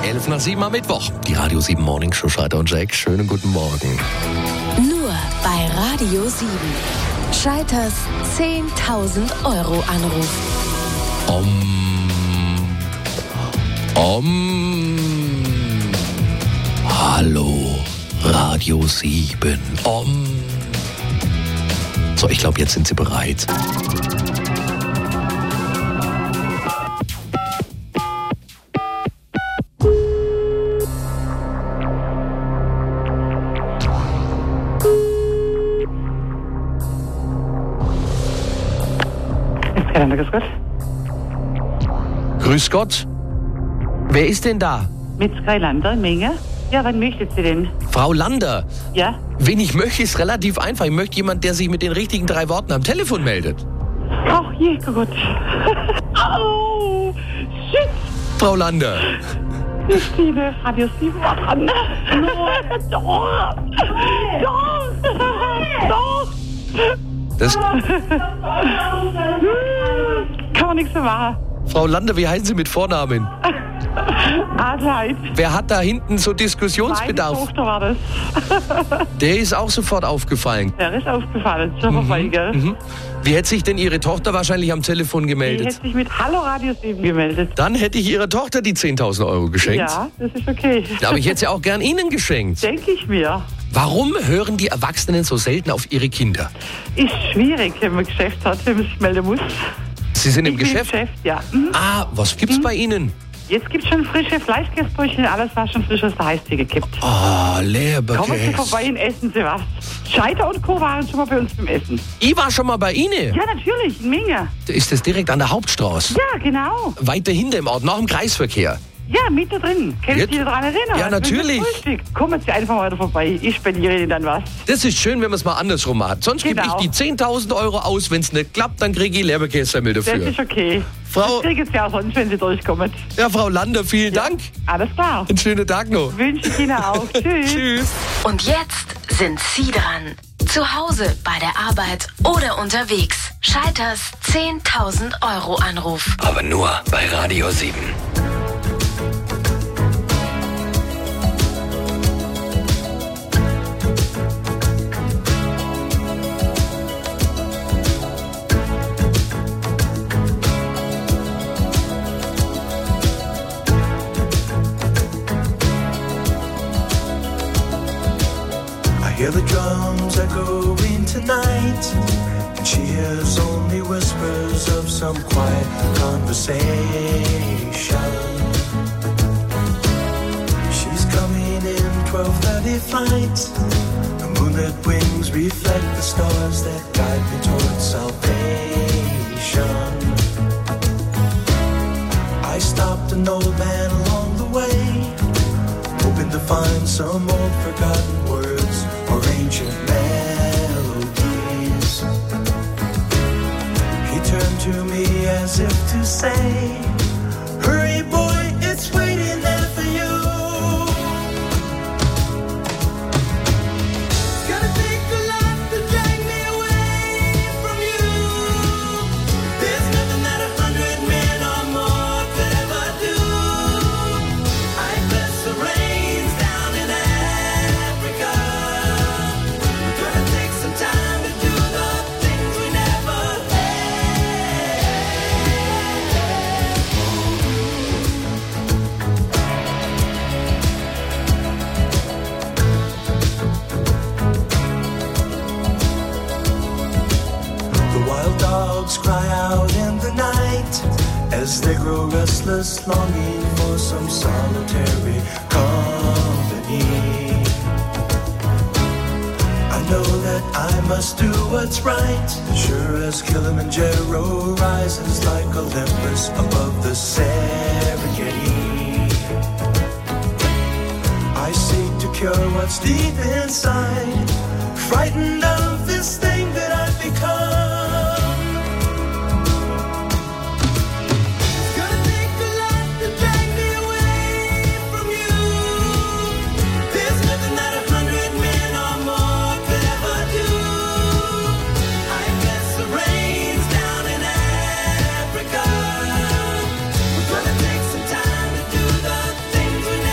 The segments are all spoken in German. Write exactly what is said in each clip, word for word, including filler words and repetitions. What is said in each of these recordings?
elf nach sieben am Mittwoch. Die Radio sieben Morning Show, Scheiter und Jack. Schönen guten Morgen. Nur bei Radio sieben. Scheiters zehntausend Euro Anruf. Om. Om. Hallo, Radio sieben. Om. So, ich glaube, jetzt sind Sie bereit. Grüß Gott. Grüß Gott. Wer ist denn da? Metzgerei Lander, Menge. Ja, wann möchtet Sie denn? Frau Lander. Ja? Wen ich möchte, ist relativ einfach. Ich möchte jemanden, der sich mit den richtigen drei Worten am Telefon meldet. Ach, je Gott. Au, shit. Frau Lander. Christine, Radio sieben war dran. Doch, doch, doch, doch. Das Kann man nichts mehr machen. Frau Lander, wie heißen Sie mit Vornamen? Adelheid. Wer hat da hinten so Meine Diskussionsbedarf? Tochter war das. Der ist auch sofort aufgefallen. Der ist aufgefallen. Schon vorbei, gell? Mhm. Wie hätte sich denn Ihre Tochter wahrscheinlich am Telefon Die gemeldet? hätte sich mit Hallo Radio sieben gemeldet. Dann hätte ich Ihrer Tochter die zehntausend Euro geschenkt. Ja, das ist okay. Aber ich hätte sie auch gern Ihnen geschenkt. Denke ich mir. Warum hören die Erwachsenen so selten auf ihre Kinder? Ist schwierig, wenn man Geschäft hat, wenn man sich melden muss. Sie sind im Ich bin Geschäft? Geschäft, ja. Mhm. Ah, was gibt's bei Ihnen? Jetzt gibt es schon frische Fleischkäsebrötchen, alles was schon frisch aus der Eistee gekippt. Ah, Kommen Sie Leberkäse. vorbei und essen Sie was. Scheiter und Co. waren schon mal bei uns zum Essen. Ich war schon mal bei Ihnen. Ja, natürlich, in Menge. Ist das direkt an der Hauptstraße? Ja, genau. Weiter hinter im Ort, nach dem Kreisverkehr. Ja, mit da drin. Können Jetzt? Sie sich daran erinnern? Ja, natürlich. Frühstück. Kommen Sie einfach mal vorbei. Ich spendiere Ihnen dann was. Das ist schön, wenn man es mal andersrum hat. Sonst gebe Genau. ich die zehntausend Euro aus. Wenn es nicht klappt, dann kriege ich Leberkässemmel Das dafür. ist okay. Frau- Das kriegen Sie auch sonst, wenn Sie durchkommen. Ja, Frau Lander, vielen Dank. Alles klar. Einen schönen Tag noch. Wünsche ich Ihnen auch. Tschüss. Tschüss. Und jetzt sind Sie dran. Zu Hause, bei der Arbeit oder unterwegs. Scheiters zehntausend Euro Anruf. Aber nur bei Radio sieben. I hear the drums echoing tonight, and she hears only whispers of some quiet conversation. She's coming in twelve thirty flight. The moonlit wings reflect the stars that guide me towards salvation. I stopped an old man along the way, hoping to find some old forgotten words or ancient melodies. He turned to me as if to say, hurry boy, it's waiting there for you. It's gonna take a lot to drag me away from you. There's nothing that a hundred men or more could ever do. I bless the rains down in Africa. We're gonna take some time to do the things we never had. The wild dogs cry out in the night as they grow restless, longing for some solitary company. I know that I must do what's right, sure as Kilimanjaro rises like Olympus above the Serengeti. I seek to cure what's deep inside, frightened of this thing that I've become. It's gonna take a lot to drag me away from you. There's nothing that a hundred men or more could ever do. I bless the rains down in Africa. We're gonna take some time to do the things we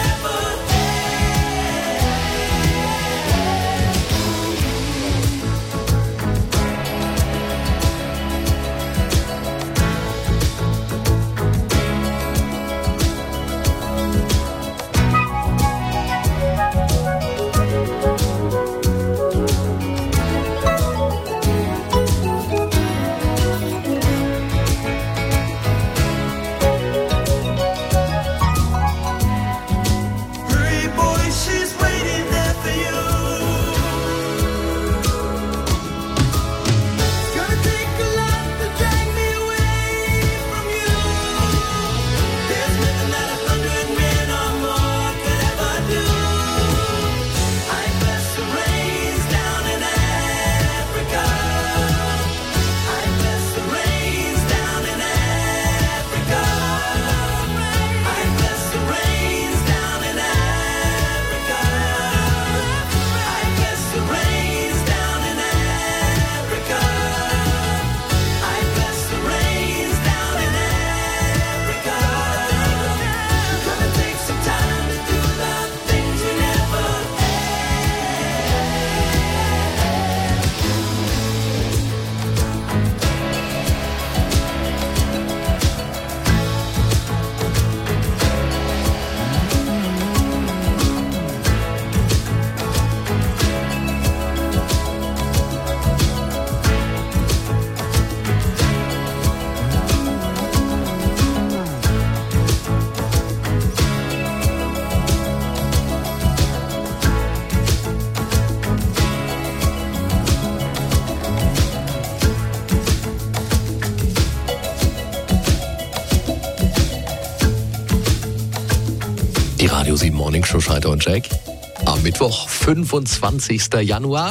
Radio sieben Morning Show, Scheiter und Jack. Am Mittwoch, fünfundzwanzigster Januar.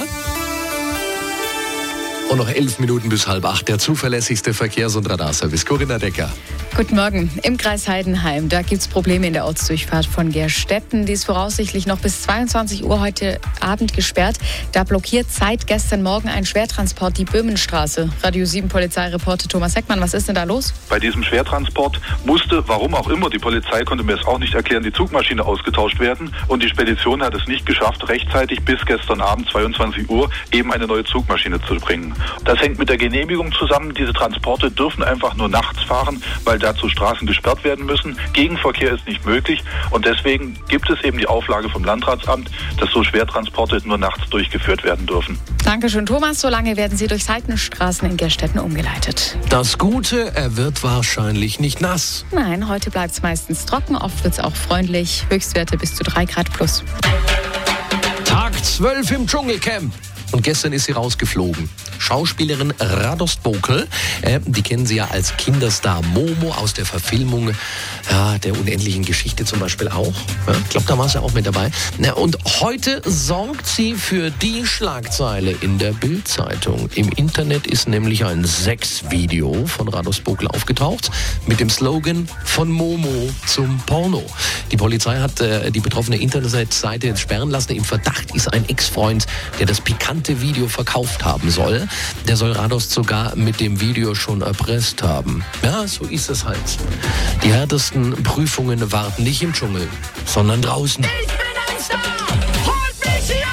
Und noch elf Minuten bis halb acht. Der zuverlässigste Verkehrs- und Radarservice. Corinna Decker. Guten Morgen. Im Kreis Heidenheim, da gibt es Probleme in der Ortsdurchfahrt von Gerstetten. Die ist voraussichtlich noch bis zweiundzwanzig Uhr heute Abend gesperrt. Da blockiert seit gestern Morgen ein Schwertransport die Böhmenstraße. Radio sieben Polizeireporter Thomas Heckmann, was ist denn da los? Bei diesem Schwertransport musste, warum auch immer, die Polizei konnte mir es auch nicht erklären, die Zugmaschine ausgetauscht werden. Und die Spedition hat es nicht geschafft, rechtzeitig bis gestern Abend zweiundzwanzig Uhr eben eine neue Zugmaschine zu bringen. Das hängt mit der Genehmigung zusammen. Diese Transporte dürfen einfach nur nachts fahren, weil dazu Straßen gesperrt werden müssen. Gegenverkehr ist nicht möglich und deswegen gibt es eben die Auflage vom Landratsamt, dass so Schwertransporte nur nachts durchgeführt werden dürfen. Dankeschön, Thomas. Solange werden sie durch Seitenstraßen in Gerstetten umgeleitet. Das Gute, er wird wahrscheinlich nicht nass. Nein, heute bleibt es meistens trocken. Oft wird es auch freundlich. Höchstwerte bis zu drei Grad plus. Tag zwölf im Dschungelcamp. Und gestern ist sie rausgeflogen. Schauspielerin Radost Bokel, äh, die kennen Sie ja als Kinderstar Momo aus der Verfilmung ja, der unendlichen Geschichte zum Beispiel auch. Ja, ich glaube, da war sie auch mit dabei. Na, und heute sorgt sie für die Schlagzeile in der Bild-Zeitung. Im Internet ist nämlich ein Sexvideo von Radost Bokel aufgetaucht mit dem Slogan von Momo zum Porno. Die Polizei hat äh, die betroffene Internetseite sperren lassen. Im Verdacht ist ein Ex-Freund, der das pikante Video verkauft haben soll. Der soll Radost sogar mit dem Video schon erpresst haben. Ja, so ist es halt. Die härtesten Prüfungen warten nicht im Dschungel, sondern draußen. Ich bin ein Star! Holt mich hier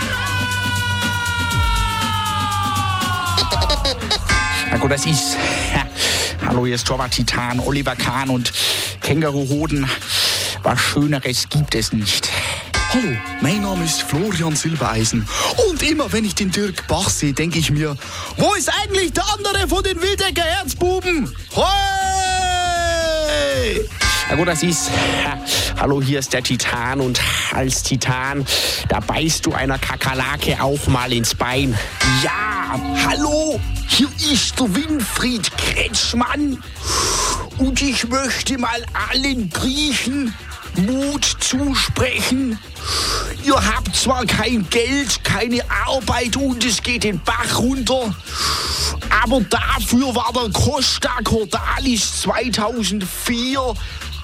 raus! Na gut, das ist... Ja. Hallo, hier ist Torwart Titan, Oliver Kahn und Känguru Hoden. Was Schöneres gibt es nicht. Hallo, mein Name ist Florian Silbereisen und immer wenn ich den Dirk Bach sehe, denke ich mir, wo ist eigentlich der andere von den Wildecker Herzbuben? Hey! Na gut, das ist... Ja. Hallo, hier ist der Titan und als Titan, da beißt du einer Kakerlake auch mal ins Bein. Ja, hallo, hier ist der Winfried Kretschmann und ich möchte mal allen Griechen Mut zusprechen. Ihr habt zwar kein Geld, keine Arbeit und es geht den Bach runter, aber dafür war der Costa Cordalis zweitausendvier